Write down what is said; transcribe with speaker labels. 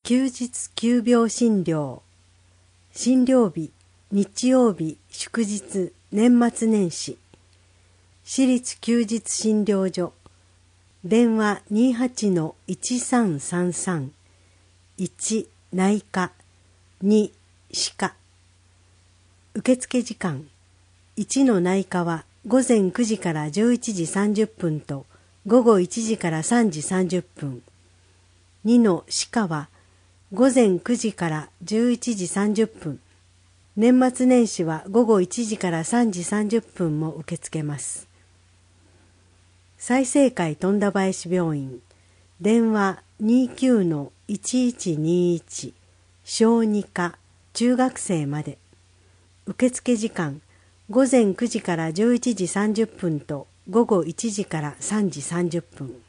Speaker 1: 休日急病診療、診療日、日曜日、祝日、年末年始、私立休日診療所、電話 28-1333、1、内科、2、歯科。受付時間、1の内科は午前9時から11時30分と午後1時から3時30分。2の歯科は午前9時から11時30分。年末年始は午後1時から3時30分も受け付けます。済生会富田林病院、電話 29-1121、小児科、中学生まで。受付時間、午前9時から11時30分と午後1時から3時30分。